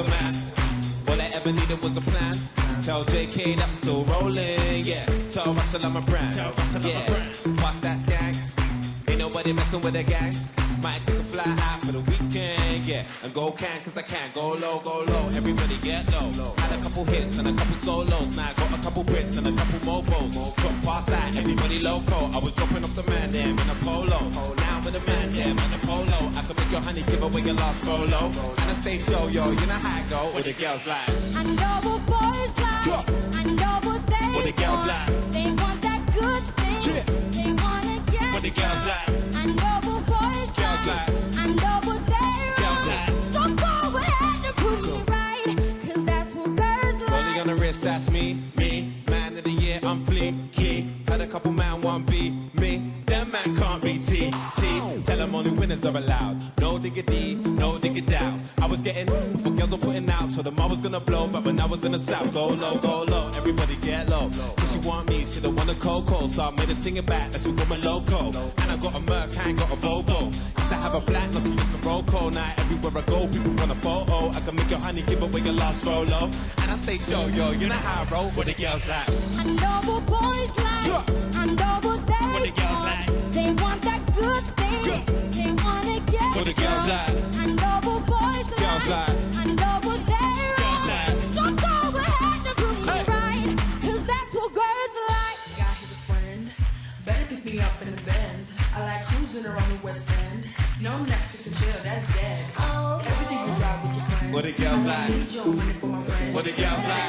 a man. All I ever needed was a plan. Tell JK that I'm still rolling, yeah. Tell Russell I'm a brand, yeah. Pass that skank. Ain't nobody messing with a gang. Might take a fly out for the weekend, yeah. And go cause I can. Go low, everybody get low. Had a couple hits and a couple solos. Now I got a couple Brits and a couple mobos. Drop past that, everybody loco. I was dropping off the man there in a polo. Now I'm with a man there in a polo. I can make your honey give away your last solo. And I stay show, yo, you know how I go. What the girls like? I know what boys like. I know what they What the girls want. like? They want that good thing. Yeah. They wanna get What the girls like? I know what boys Girls like? I know what they Girls want. like? So go ahead and prove me right, 'cause that's what girls like. Rolling on the wrist, that's me. Man of the year, I'm fleeky. Had a couple man, one be me. That man can't be T. Tell them only winners are allowed. No diggity, no diggity out. I was getting before girls were putting out. Told them I was gonna blow, but when I was in the south, go low. Everybody get low. So she want me, she don't want a cocoa. So I made her sing it back, that she want my loco. And I got a Merc, I ain't got a Volvo. Used to have a black, lucky it's a Roco. Now everywhere I go, people want a photo. I can make your honey give away your last Rolo. And I stay show, yo, you know how I roll. What the girls like? I know what boys like. I know what they What the girls want. like? They want that good thing. They wanna get What the girls some. like? I know what boys Girls like? I know what they Girls want. like? So go ahead and prove me right, 'cause that's what girls like. Got his friend, better pick me up in the Benz. I like cruising around the West End. No Netflix and chill, that's dead. Oh, Everything you ride with your friends. What the girls like? Need your money for my rent. What the girls like?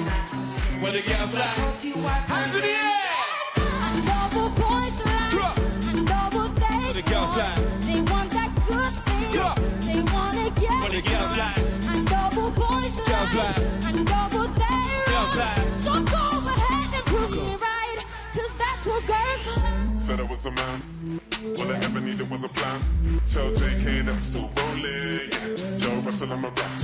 What the girls like? Hands in the air! I know what boys like. I know what they What the girls want. like? They want that good thing. Yeah. They wanna get What the girls some. like? I know what boys Girls like? I know what they Girls want. like? So go ahead and prove me right, 'cause that's what girls like. Said I was a man. All I ever needed was a plan. Tell JK that I'm still rolling. Yeah. Joe Russell, I'm a rap.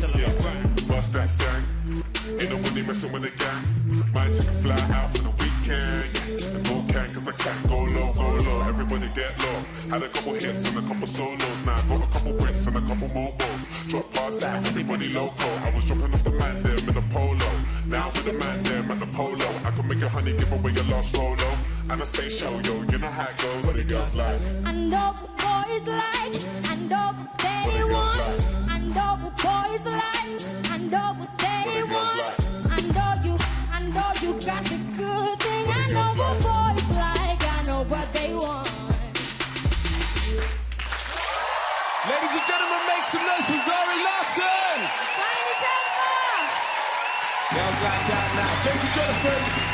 Bust that gang. Ain't nobody messing with a gang. Might take a fly out for the weekend. Yeah. And go cause I can. Go low. Everybody get low. Had a couple hits and a couple solos. Now I got a couple Brits and a couple mobiles. Drop past that, everybody loco. I was dropping off the man there in a polo. Now with the man there at the polo. I can make your honey give away your last Rolo. And I stay show, yo, you know how it goes. What the girls like? I know what boys like. I know what they What the girls want. like? I know what boys like. I know what they What the girls want. like? I know you got the good thing. What I the know girls what like? boys like. I know what they want. Ladies and gentlemen, make some noise for Zari Larson! Tiny Temper! Girls like that now. Thank you, Jonathan.